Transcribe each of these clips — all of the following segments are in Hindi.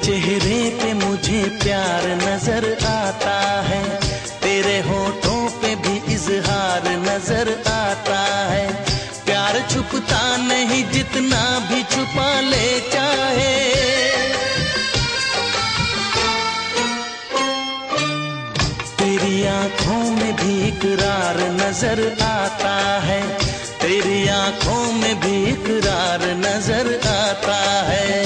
चेहरे पे मुझे प्यार नजर आता है, तेरे होठों पे भी इजहार नजर आता है। प्यार छुपता नहीं जितना भी छुपा ले चाहे, तेरी आंखों में भी इकरार नजर आता है, तेरी आंखों में भी इकरार नजर आता है।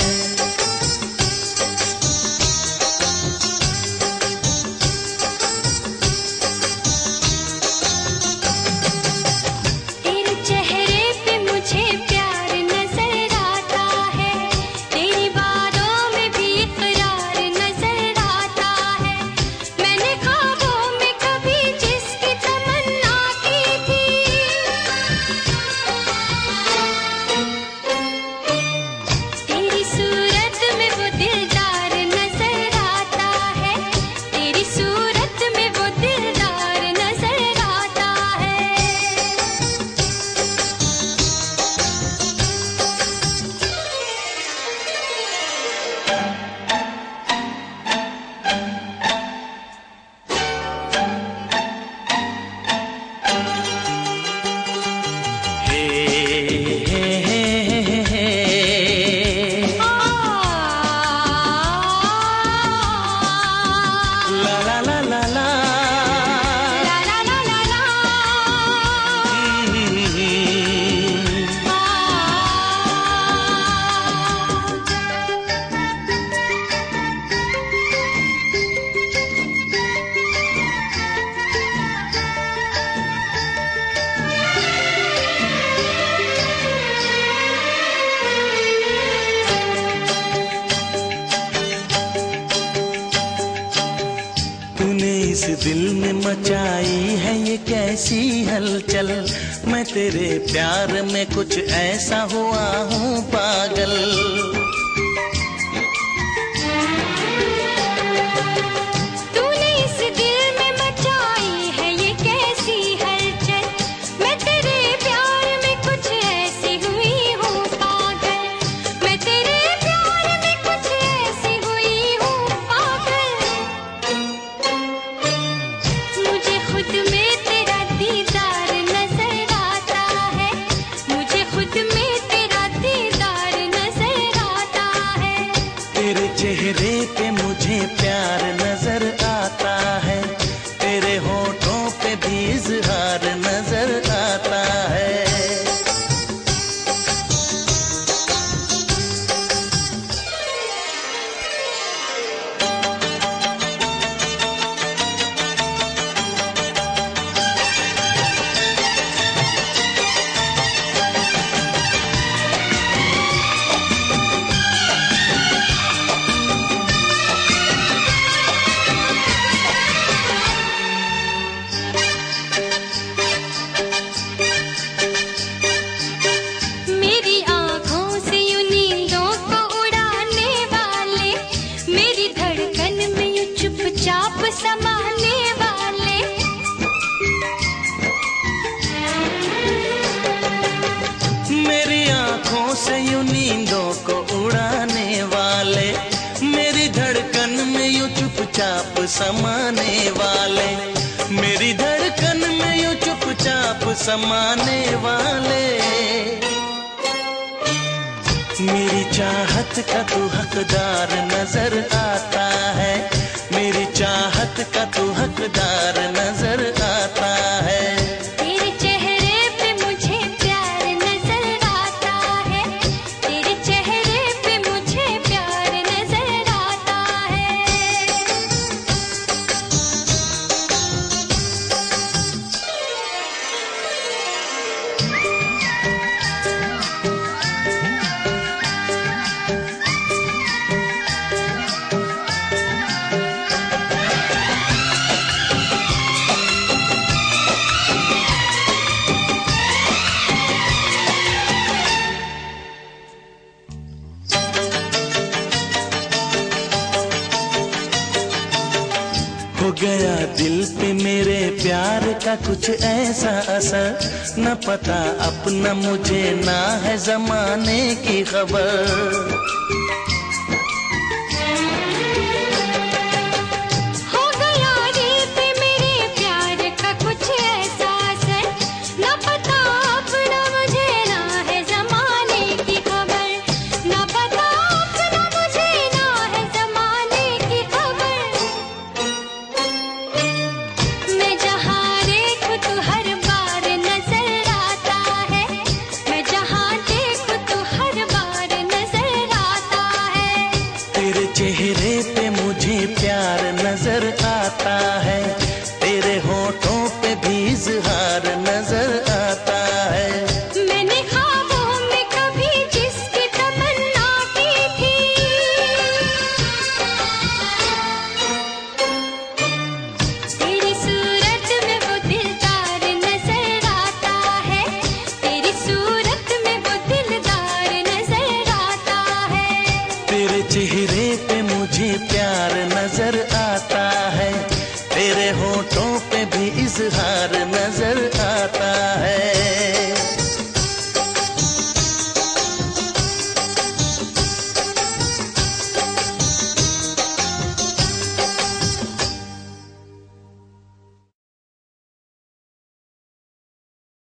इस दिल में मचाई है ये कैसी हलचल, मैं तेरे प्यार में कुछ ऐसा हुआ हूँ पागल। तूने इस दिल में मचाई है ये कैसी हलचल, मैं तेरे प्यार में कुछ ऐसी हुई हूँ पागल, मैं तेरे प्यार में कुछ ऐसी हुई हूँ पागल। मुझे खुद में तेरा दीदार नजर आता है, मुझे खुद में तेरा दीदार नजर आता है। तेरे चेहरे पे मुझे प्यार नजर आता है, तेरे होठों पे भी इजहार नजर आता है। समाने वाले मेरी आंखों से यूं नींदों को उड़ाने वाले, मेरी धड़कन में यूं चुपचाप समाने वाले, मेरी धड़कन में यूं चुपचाप समाने वाले। मेरी चाहत का तू हकदार नजर आता है, मेरी चाहत का तू हकदार नजर आता है। तेरे चेहरे पे मुझे प्यार नजर आता है, तेरे चेहरे पे मुझे प्यार नजर आता है। हो गया दिल पे मेरे प्यार का कुछ ऐसा असर, न पता अपना मुझे ना है जमाने की खबर। चेहरे